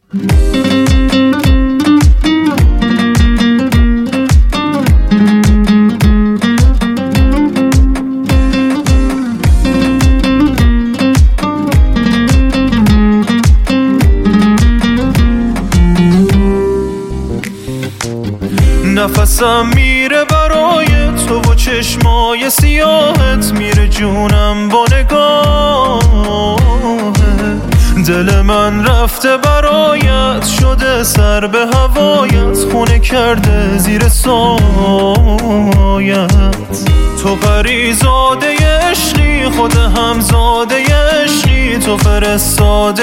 نفسم میره برای تو و چشمای سیاهت، میره جونم با نگاهت. دل من رفته برایت، شده سر به هوایت، خونه کرده زیر سایت. تو پریزاده عشقی، خود همزاده عشقی، تو فرستاده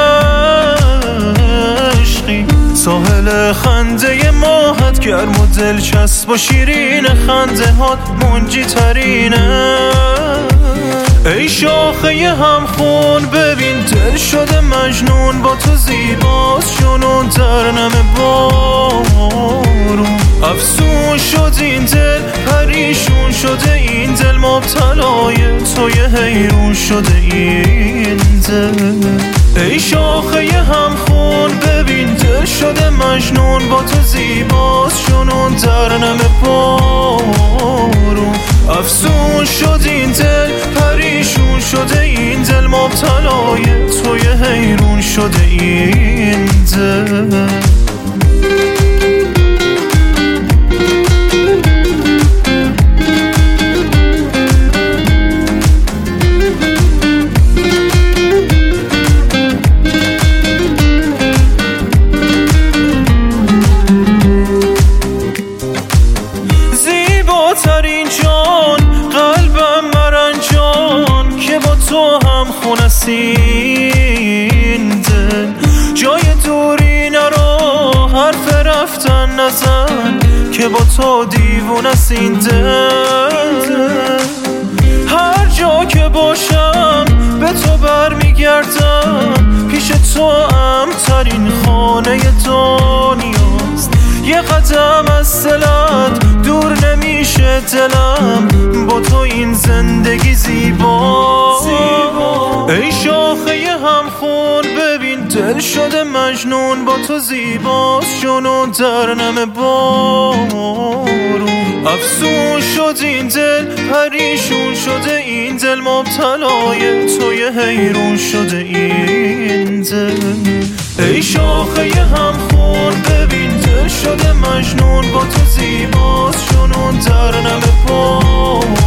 عشقی. ساحل خنده ماهت گرم و دلچسب و شیرین، خنده هات منجی ترینه. ای شاخه همخون ببین دل شده مجنون، با تو زیباست جنون در نم بارون. افسون شد این دل پریشون شده این دل، مبتلای توی حیرون شده این دل. ای شاخه همخون ببین دل شده مجنون، با تو زیباست جنون در نم بارون. افسون شد این دل پریشون شده این دل، مبتلای توی حیرون شده این دل. زیباترین جان قلبم مرنجان، که با تو هم خونست این دل. جای دوری نرو حرف رفتن نزن، که با تو دیوونست این دل. هر جا که باشم به تو برمیگردم، پیش تو امترین خانه دنیاست. یه قدم از دلت دور نمیشه دلم، با تو این زندگی زیبا. ای شاخه همخون ببین دل شده مجنون، با تو زیباست جنون در نم بارون. افسون شد این دل پریشون شده این دل، مبتلای توی حیرون شده این دل. ای شاخه همخون ببین دل شده مجنون، با تو زیباست جنون در نم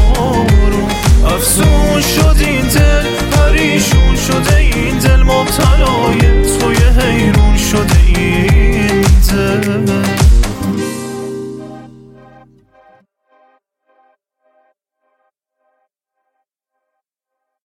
بارون. افسون شد این دل پریشون شده این دل، مبتلای